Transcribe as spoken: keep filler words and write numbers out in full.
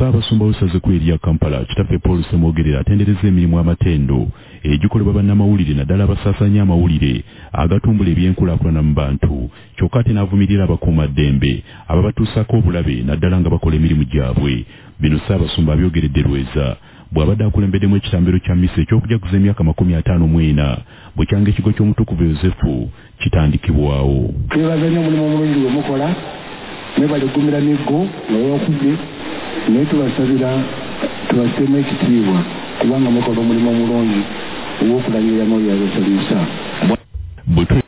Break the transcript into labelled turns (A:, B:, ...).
A: Ssaabasumba w'essaza erya Kampala kitaffe Paul Ssemwogerera atendereza emirimu amatendo egikolebwa bannamawulire naddala abasaasaanya amawulire agatumbula ebyenkulaakulana mu bantu kyokka ate n'avumirira abakuumaddembe ababatuusako obulabe naddala nga bakola emirimu gyabwe. Bino Ssaabasumba abyogeredde Lweza bw'abadde akulembeddemu ekitambiro kya mmisa eky'okujaguza emyaka makumi ataano mu ena bwe kyanga ekigo ky'omutukuvu Yozefu kitandikibwawo.
B: Twebaza nnyo omulimu omulungi gwe mukola ne baligumira n'eggo olw'okubye naye tubasabira tubasseemu ekitiibwa kubanga mukola omulimu omulungi ogw'okulabirira amawulire agasaliisa.